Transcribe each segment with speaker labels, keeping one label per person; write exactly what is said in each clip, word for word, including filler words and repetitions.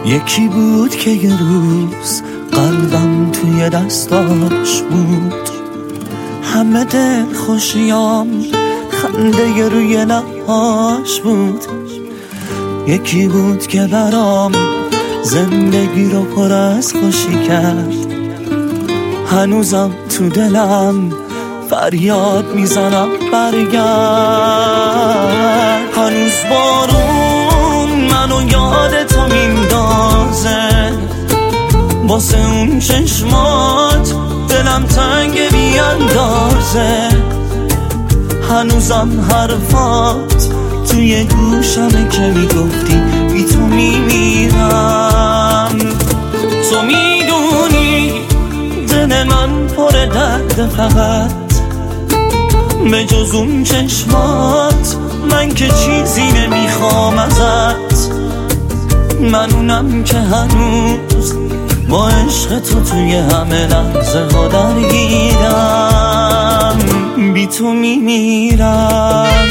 Speaker 1: یکی بود که یه روز قلبم توی دستاش بود، همه دل خوشیام خنده روی لباش بود. یکی بود که برام زندگی رو پر از خوشی کرد، هنوزم تو دلم فریاد میزنم برگرد. هنوز بارون منو یاد تو میندازه، واسه اون چشمات دلم تنگ بیاندازه. هنوزم حرفات توی گوشمه که میگفتی بی تو میمیرم. تو میدونی دل من پر درد، فقط به جز اون چشمات من که چیزی نمیخوام ازت. من اونم که هنوز با عشق تو توی همه لحظه ها درگیرم، بی تو میمیرم.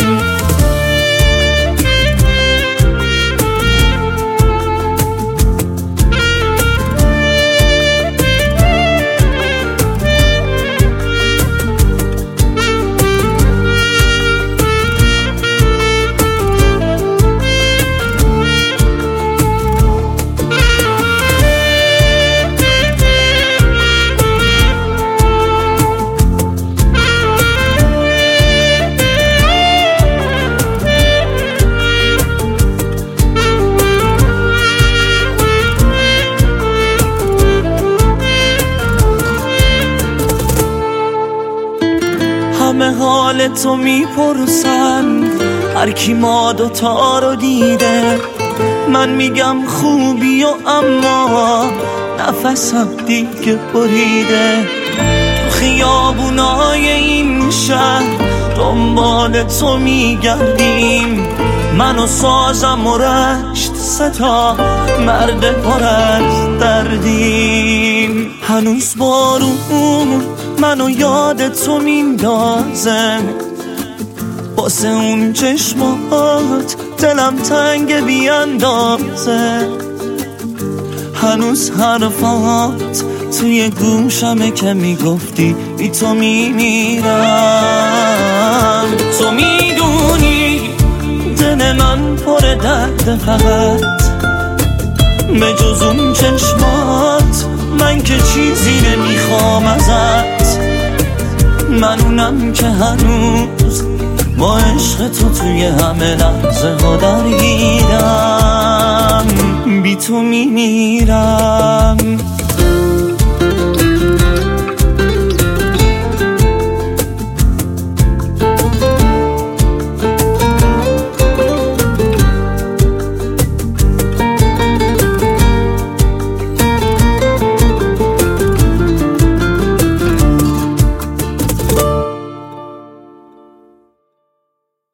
Speaker 1: همه حال تو میپرسن، هر کی ما دوتا رو دیده. من میگم خوبی و اما نفسم دیگه بریده. تو خیابونای این شهر دنبال تو میگردیم، من و سازم و رشت ستا مرد پر از دردیم. هنوز بارون منو یاد تو میندازه، واسه اون چشمات دلم تنگ بیاندازه. هنوز حرفات توی گوشمه که میگفتی بی تو میمیرم. تو میدونی دل من پر درد، فقط به جز اون چشمات من که چیزی نمیخوام ازت. من اونم که هنوز با عشق تو توی همه لحظه ها درگیرم، بی تو میمیرم.